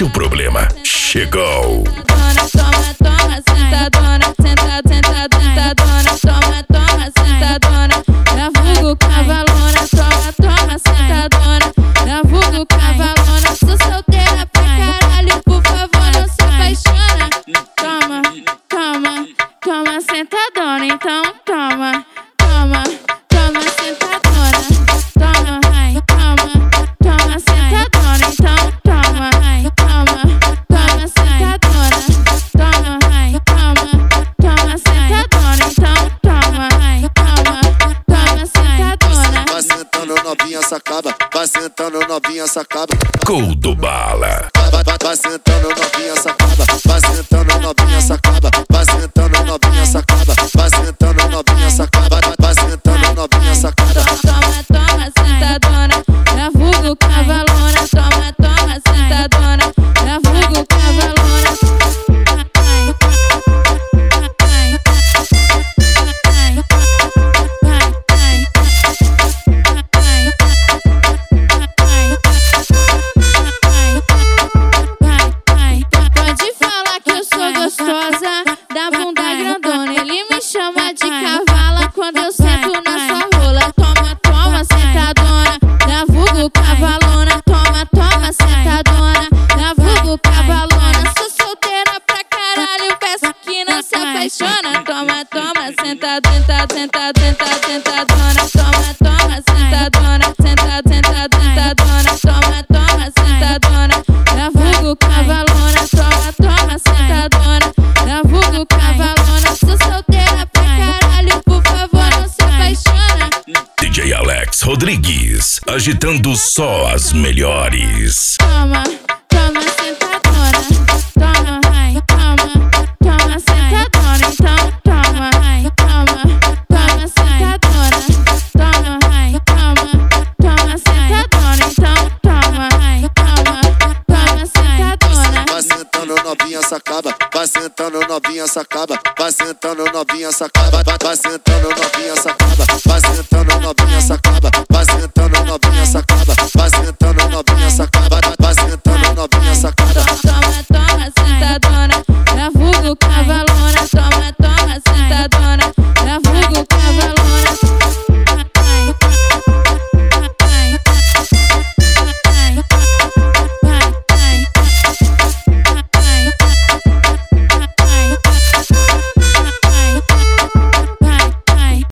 seu problema chegou. Toma, toma, sentadona, senta, senta, sentadona, toma, toma, sentadona, da vulgo cavalona, toma, toma, sentadona, da vulgo cavalona, sou solteira pra caralho, por favor não se apaixona. Toma, toma, toma, sentadona, então toma, toma, toma, sentadona, toma, vai, toma, toma, sentadona, então toma, vai, toma, toma, sentadona, toma, vai, toma, toma, sentadona, então toma, vai, toma, toma, sentadona. Vai sentando novinha sacaba, vai sentando novinha sacaba. Gol do Bala. Vai sentando novinha sacaba, vai sentando novinha sacaba, vai sentando novinha sacaba, vai sentando novinha sacaba, vai sentando novinha sacaba. Toma, toma, sentadona, da vulgo cavalona, toma, toma, sentadona, da vulgo cavalona. Pode falar que eu sou gostosa, da bunda grandona. Ele me chama de cavala quando eu sento na sua rola. Toma, toma, sentadona, da vulgo cavalona. Toma, toma, sentadona, da vulgo cavalona. Sou solteira pra caralho, peço que não se apaixona. Toma, toma, senta, senta, senta, senta, sentadona. Toma, toma, sentadona, senta, senta, sentadona. Toma, toma, sentadona, da vulgo cavalona. Toma, toma, sentadona, da vulgo cavalona. Sou solteira pra caralho, por favor não se apaixona. DJ Alex Rodrigues, agitando só as melhores. Toma, toma, sentadona, toma, vai, toma, toma, sentadona, então toma, vai, toma, toma, sentadona, toma, vai, toma, toma, sentadona, então toma, vai, toma, toma, sentadona. Vai sentando novinha sacaba, vai sentando novinha sacaba, vai sentando novinha sacaba, vai sentando novinha sacaba, vai sentando novinha